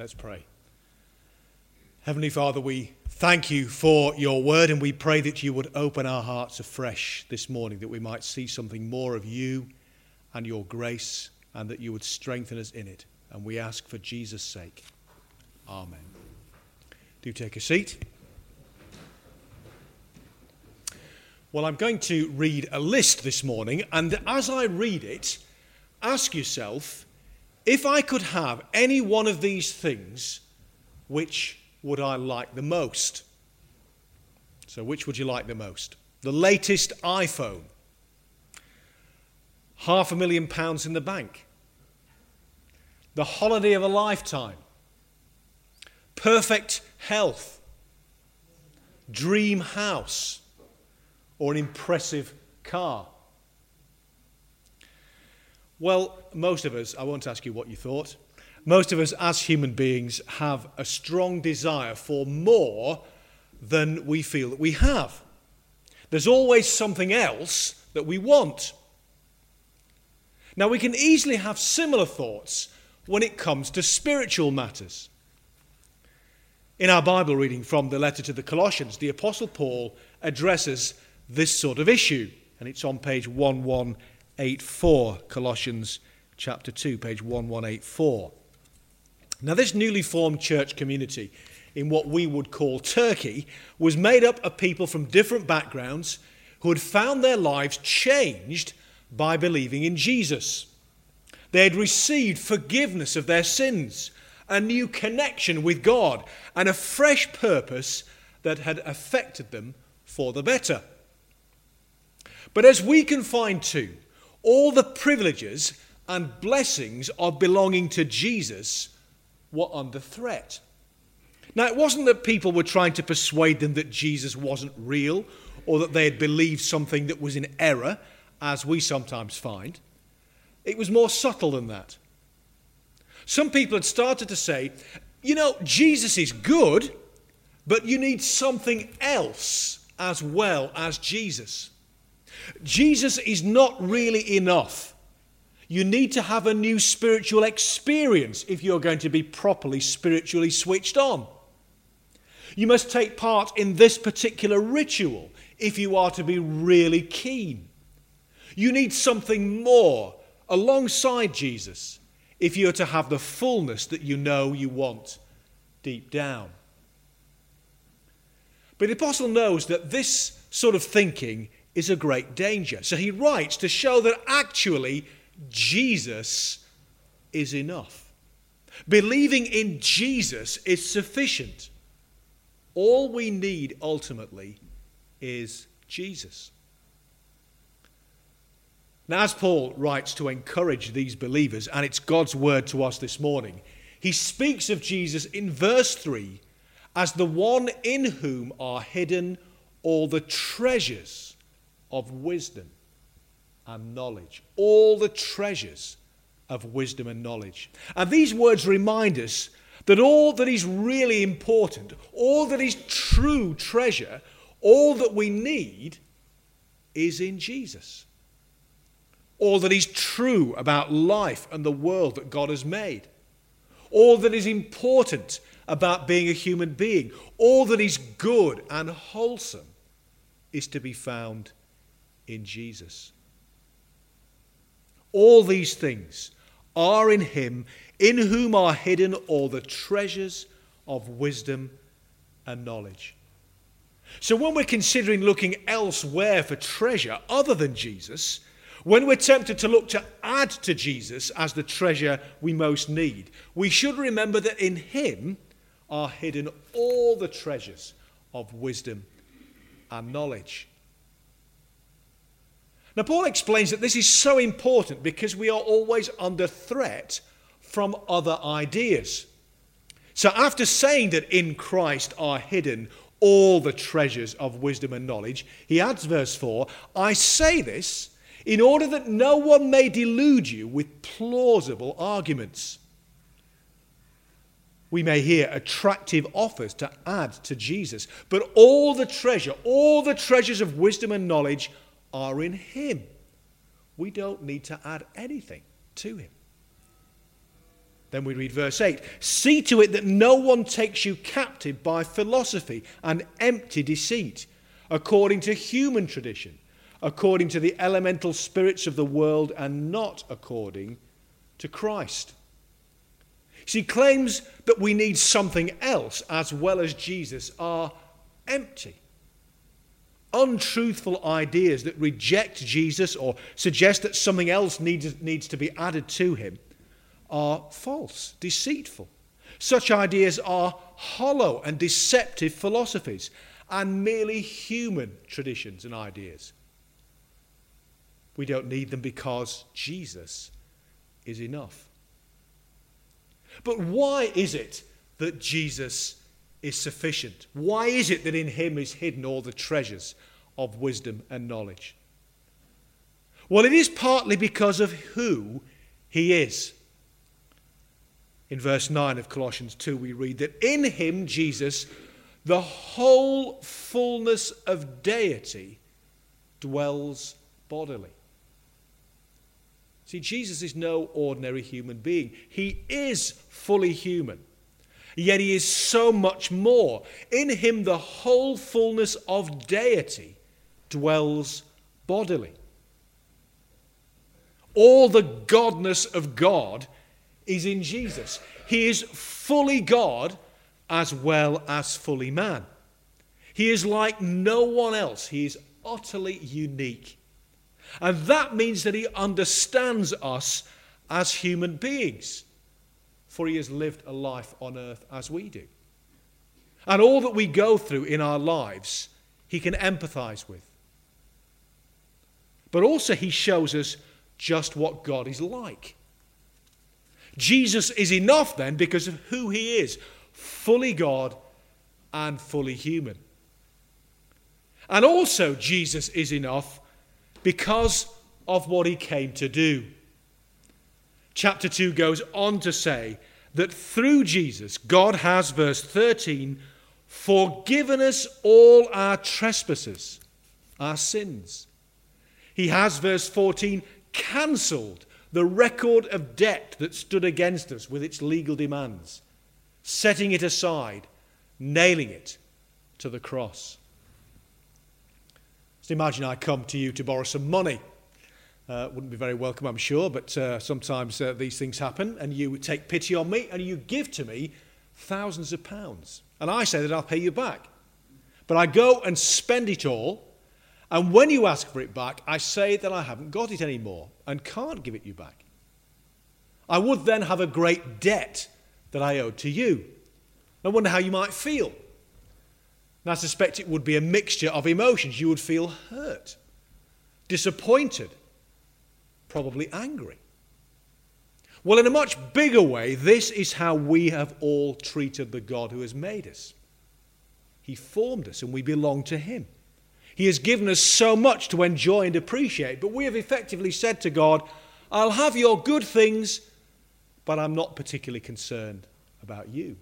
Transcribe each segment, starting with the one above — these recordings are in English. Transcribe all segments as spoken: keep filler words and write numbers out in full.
Let's pray. Heavenly Father, we thank you for your word, and we pray that you would open our hearts afresh this morning, that we might see something more of you and your grace, and that you would strengthen us in it. And we ask for Jesus' sake. Amen. Do take a seat. Well, I'm going to read a list this morning, and as I read it, ask yourself, if I could have any one of these things, which would I like the most? So which would you like the most? The latest iPhone, half a million pounds in the bank, the holiday of a lifetime, perfect health, dream house, or an impressive car? Well, most of us, I won't ask you what you thought, most of us as human beings have a strong desire for more than we feel that we have. There's always something else that we want. Now, we can easily have similar thoughts when it comes to spiritual matters. In our Bible reading from the letter to the Colossians, the Apostle Paul addresses this sort of issue, and it's on page eleven eighty-four, Colossians chapter two, page eleven eighty-four. Now, this newly formed church community in what we would call Turkey was made up of people from different backgrounds who had found their lives changed by believing in Jesus. They had received forgiveness of their sins, a new connection with God, and a fresh purpose that had affected them for the better. But as we can find too, all the privileges and blessings of belonging to Jesus were under threat. Now, it wasn't that people were trying to persuade them that Jesus wasn't real or that they had believed something that was in error, as we sometimes find. It was more subtle than that. Some people had started to say, you know, Jesus is good, but you need something else as well as Jesus. Jesus is not really enough. You need to have a new spiritual experience if you're going to be properly spiritually switched on. You must take part in this particular ritual if you are to be really keen. You need something more alongside Jesus if you're to have the fullness that you know you want deep down. But the apostle knows that this sort of thinking is a great danger. So he writes to show that actually Jesus is enough. Believing in Jesus is sufficient. All we need ultimately is Jesus. Now, as Paul writes to encourage these believers, and it's God's word to us this morning, he speaks of Jesus in verse three as the one in whom are hidden all the treasures of wisdom and knowledge. All the treasures of wisdom and knowledge. And these words remind us that all that is really important, all that is true treasure, all that we need is in Jesus. All that is true about life and the world that God has made. All that is important about being a human being. All that is good and wholesome is to be found in Jesus. All these things are in him, in whom are hidden all the treasures of wisdom and knowledge. So when we're considering looking elsewhere for treasure other than Jesus, when we're tempted to look to add to Jesus as the treasure we most need, we should remember that in him are hidden all the treasures of wisdom and knowledge. Now, Paul explains that this is so important because we are always under threat from other ideas. So after saying that in Christ are hidden all the treasures of wisdom and knowledge, he adds verse four, I say this in order that no one may delude you with plausible arguments. We may hear attractive offers to add to Jesus, but all the treasure, all the treasures of wisdom and knowledge are in him. We don't need to add anything to him. Then we read verse eight. See to it that no one takes you captive by philosophy and empty deceit, according to human tradition, according to the elemental spirits of the world, and not according to Christ. See, claims that we need something else as well as Jesus are empty. Untruthful ideas that reject Jesus or suggest that something else needs, needs to be added to him are false, deceitful. Such ideas are hollow and deceptive philosophies and merely human traditions and ideas. We don't need them because Jesus is enough. But why is it that Jesus is sufficient? Why is it that in him is hidden all the treasures of wisdom and knowledge? Well, it is partly because of who he is. In verse nine of Colossians two, we read that in him, Jesus, the whole fullness of deity dwells bodily. See, Jesus is no ordinary human being. He is fully human, yet he is so much more. In him, the whole fullness of deity dwells bodily. All the godness of God is in Jesus. He is fully God as well as fully man. He is like no one else. He is utterly unique. And that means that he understands us as human beings, for he has lived a life on earth as we do. And all that we go through in our lives, he can empathize with. But also he shows us just what God is like. Jesus is enough then because of who he is, fully God and fully human. And also Jesus is enough because of what he came to do. Chapter two goes on to say that through Jesus, God has, verse thirteen, forgiven us all our trespasses, our sins. He has, verse fourteen, cancelled the record of debt that stood against us with its legal demands, setting it aside, nailing it to the cross. Just imagine I come to you to borrow some money. Uh, wouldn't be very welcome, I'm sure, but uh, sometimes uh, these things happen, and you take pity on me, and you give to me thousands of pounds. And I say that I'll pay you back. But I go and spend it all, and when you ask for it back, I say that I haven't got it anymore and can't give it you back. I would then have a great debt that I owed to you. I wonder how you might feel. And I suspect it would be a mixture of emotions. You would feel hurt, disappointed, probably angry. Well, in a much bigger way, this is how we have all treated the God who has made us. He formed us and we belong to him. He has given us so much to enjoy and appreciate, but we have effectively said to God, I'll have your good things, but I'm not particularly concerned about you.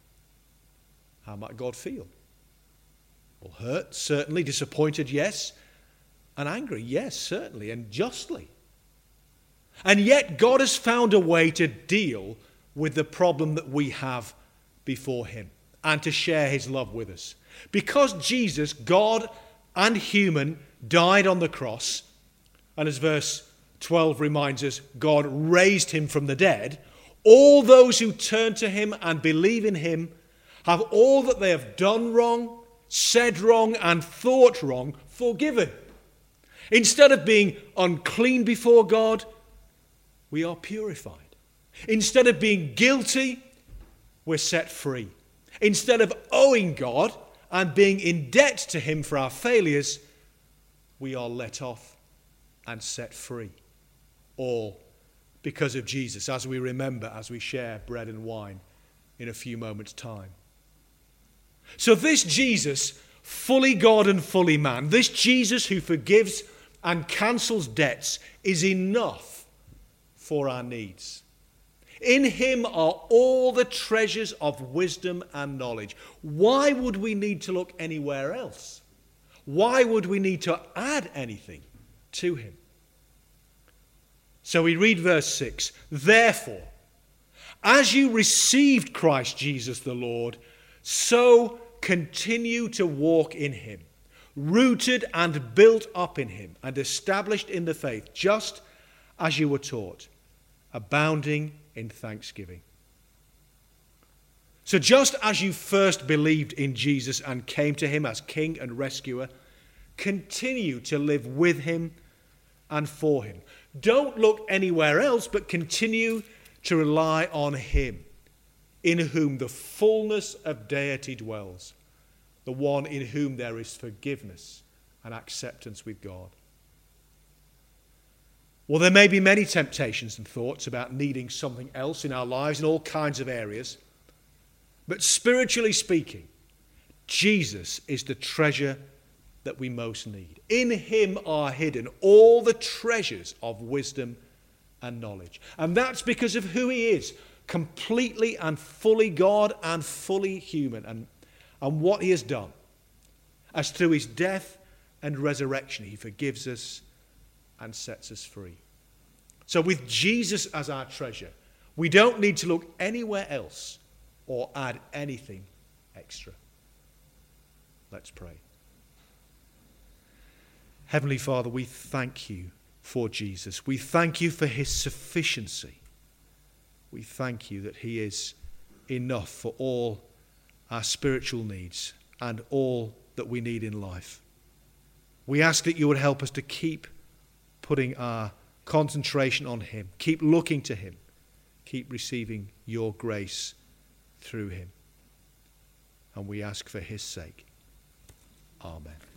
How might God feel? Well, hurt, certainly. Disappointed, yes. And angry, yes, certainly, and justly. And yet God has found a way to deal with the problem that we have before him and to share his love with us. Because Jesus, God and human, died on the cross, and as verse twelve reminds us, God raised him from the dead, all those who turn to him and believe in him have all that they have done wrong, said wrong, and thought wrong forgiven. Instead of being unclean before God, we are purified. Instead of being guilty, we're set free. Instead of owing God and being in debt to him for our failures, we are let off and set free. All because of Jesus, as we remember as we share bread and wine in a few moments' time. So this Jesus, fully God and fully man, this Jesus who forgives and cancels debts, is enough for our needs. In him are all the treasures of wisdom and knowledge. Why would we need to look anywhere else? Why would we need to add anything to him? So we read verse six. Therefore, As you received Christ Jesus the Lord, so continue to walk in him, rooted and built up in him, and established in the faith, just as you were taught, abounding in thanksgiving. So just as you first believed in Jesus and came to him as King and Rescuer, continue to live with him and for him. Don't look anywhere else, but continue to rely on him, in whom the fullness of deity dwells, the one in whom there is forgiveness and acceptance with God. Well, there may be many temptations and thoughts about needing something else in our lives in all kinds of areas. But spiritually speaking, Jesus is the treasure that we most need. In him are hidden all the treasures of wisdom and knowledge. And that's because of who he is, completely and fully God and fully human, and, and what he has done. As through his death and resurrection, he forgives us and sets us free. So with Jesus as our treasure, we don't need to look anywhere else or add anything extra. Let's pray. Heavenly Father, we thank you for Jesus. We thank you for his sufficiency. We thank you that he is enough for all our spiritual needs and all that we need in life. We ask that you would help us to keep putting our concentration on him, keep looking to him, keep receiving your grace through him. And we ask for his sake. Amen.